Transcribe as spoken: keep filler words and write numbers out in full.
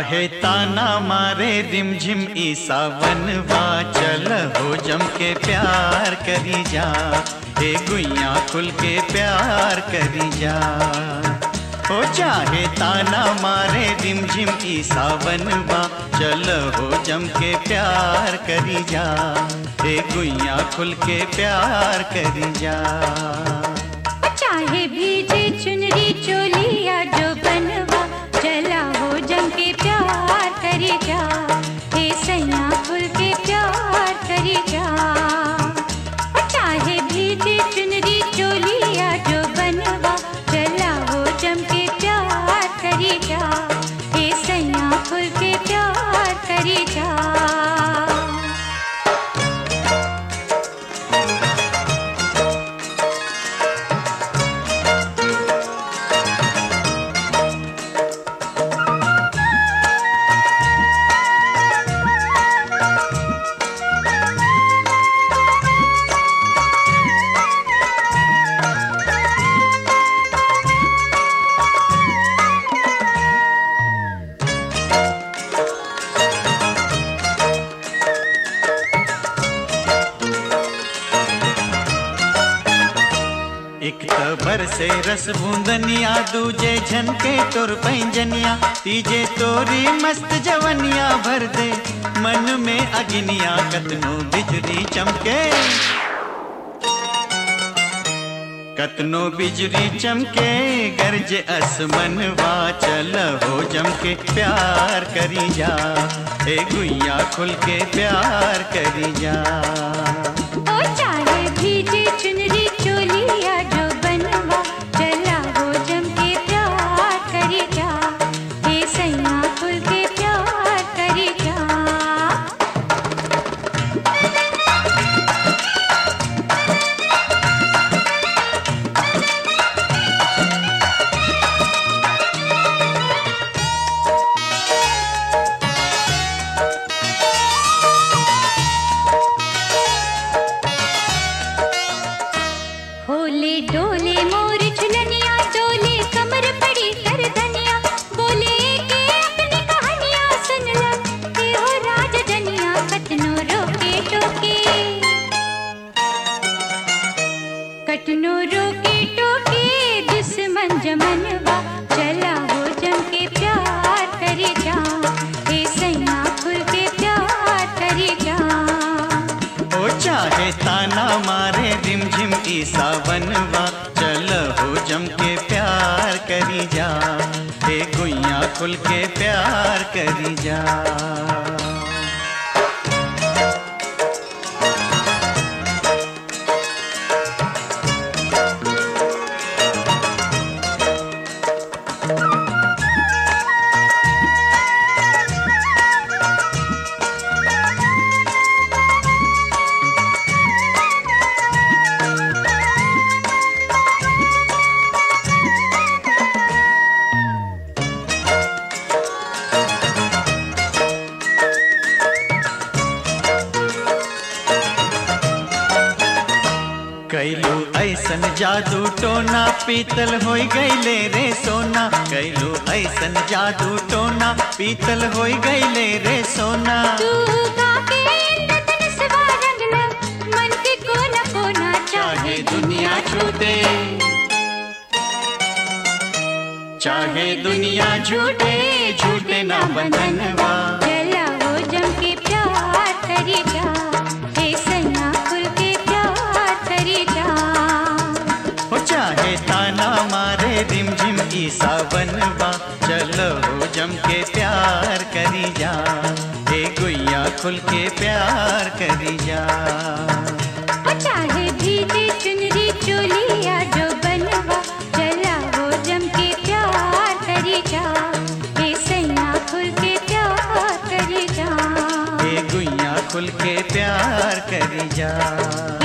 चाहे ताना मारे रिमझिम ई सावनवा, चल हो जम के प्यार करी जा, ए गुइया खुल के प्यार करी जा। हो चाहे ताना मारे रिमझिम ई सावनवा, चल हो जम के प्यार करी जा, ए गुइया खुल के प्यार करी जा। चाहे भीजे चुनरी चोलिया जो बनवा, चला हो जम के प्यार करी जा, हे सैया खुल के प्यार करी जा। चाहे भीजे चुनरी चोलिया जो बनवा, चला हो जम के प्यार करी जा, हे सैया खुल के प्यार करी जा। एक तबर से रस बूंदनिया, दूजे झनके तोर पैंजनिया, तीजे तोरी मस्त जवनिया भर दे मन में अग्निया, कतनो बिजली चमके कतनो बिजली चमके गरजे असमनवा, चल हो जम के प्यार करी जा, ए गुइया खुल के प्यार करी जा। ओ चाहे भीजे चुनरी चोलिया जो बनवा, चला हो जम के प्यार करी जा, हे सैया खुल के प्यार करी जा। होले डोले मोर झुलनिया, डोले कमर पड़ी कर धनिया, बोले के अपनी कहानियां सुन ला, के हो राज जनिया, कतनो रोके टोके कतनो रोके टोके दुश्मन जमनवा, चला हो जम के प्यार करी जा, हे सैया खुल के प्यार करी जा। ओ चाहे ताना मारे रिमझिम ई सावनवा, चल हो जम के प्यार करी जा, हे गुइया खुल के प्यार करी जा। कैलू ऐसन जादू टोना, पीतल होई गईले रे सोना, कैलू ऐसन जादू टोना, पीतल होई गईले रे सोना। तू गाके इंद्रधन सवा रंगला, मन के कोना कोना, चाहे दुनिया छूटे चाहे दुनिया झूठे झूठे ना बंधनवा, चला हो जम के प्यार करी जा, हे सैया खुल के प्यार करी जा। हो चाहे ताना मारे रिमझिम ई सावनवा, चल हो जम के प्यार करी जा, हे गुइया खुल के प्यार करी जा। ओ चाहे भीजे चुनरी चोलिया जो बनवा, चला हो जम के प्यार करी जा, हे सैया खुल के प्यार करी जा, हे गुइया खुल के प्यार करी जा।